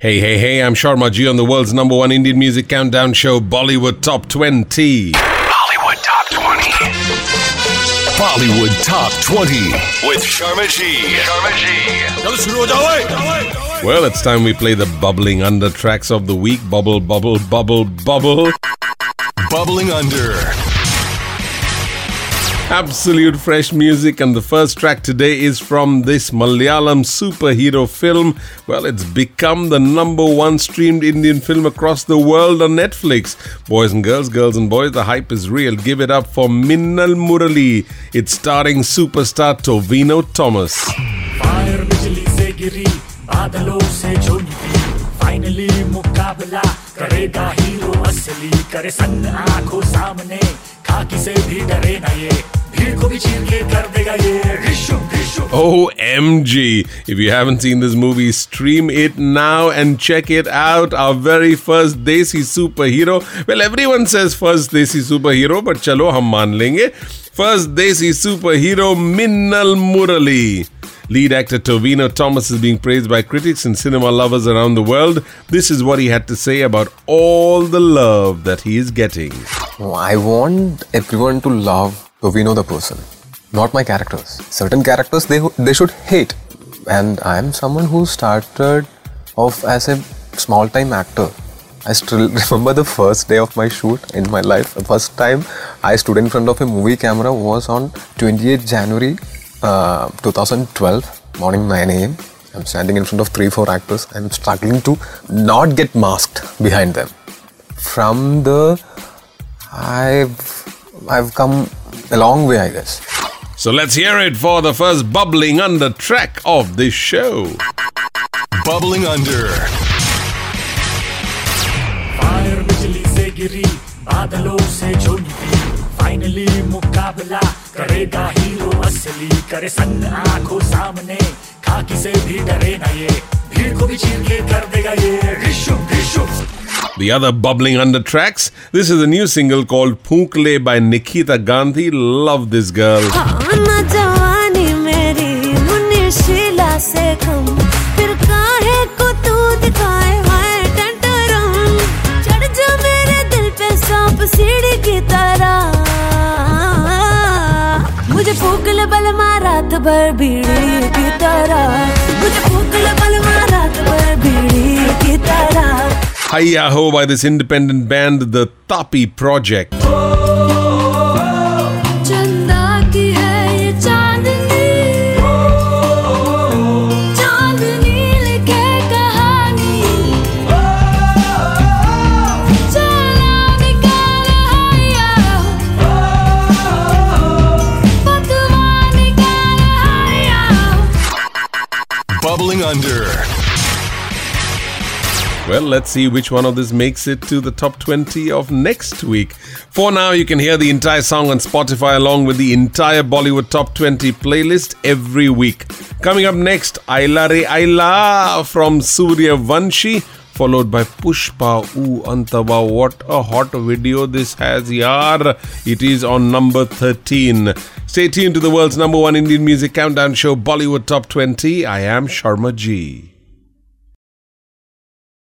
Hey, hey, hey, I'm Sharma Ji on the world's number one Indian music countdown show, Bollywood Top 20. Bollywood Top 20. Bollywood Top 20 with Sharma Ji. Well, it's time we play the bubbling under tracks of the week. Bubble, bubble, bubble, bubble. Bubbling Under. Absolute fresh music, and the first track today is from this Malayalam superhero film. Well, it's become the number one streamed Indian film across the world on Netflix. Boys and girls, girls and boys, the hype is real. Give it up for Minnal Murali. It's starring superstar Tovino Thomas. Fire bijli se giri, badalon se jo nikli. Finally mukabla karega hero asli. Kare sang aankhon samne, khaki se bhi dare na ye. OMG. If you haven't seen this movie, stream it now and check it out. Our very first Desi superhero. Well, everyone says first Desi superhero, but chalo hum maan lenge. First Desi superhero, Minnal Murali. Lead actor Tovino Thomas is being praised by critics and cinema lovers around the world. This is what he had to say about all the love that he is getting. I want everyone to love Tovino the person, not my characters. Certain characters they should hate. And I am someone who started off as a small-time actor. I still remember the first day of my shoot in my life. The first time I stood in front of a movie camera was on 28th January 2012, morning 9 a.m. I'm standing in front of 3-4 actors. I'm struggling to not get masked behind them. From the I've come a long way, I guess. So let's hear it for the first bubbling under track of this show. Bubbling Under. Fire bijli se giri, badalon se jo nikli. Finally mukabla karega hero asli. Kare sang aankhon samne, khaki se bhi dare na ye. Bheed ko bhi cheer ke kar dega ye. Rishum, rishum. The other bubbling under tracks. This is a new single called Phookle by Nikita Gandhi. Love this girl. मुझे फूक ले बल मारात भर बीड़ी की तरह मुझे फूक ले बल मारात भर बीड़ी की तरह Hiya Ho by this independent band, the Tapi Project. Bubbling Under. Well, let's see which one of this makes it to the top 20 of next week. For now, you can hear the entire song on Spotify along with the entire Bollywood Top 20 playlist every week. Coming up next, Aila Re Aila from Surya Vanshi, followed by Pushpa Ooh Antava. What a hot video this has, yaar. It is on number 13. Stay tuned to the world's number one Indian music countdown show, Bollywood Top 20. I am Sharma Ji.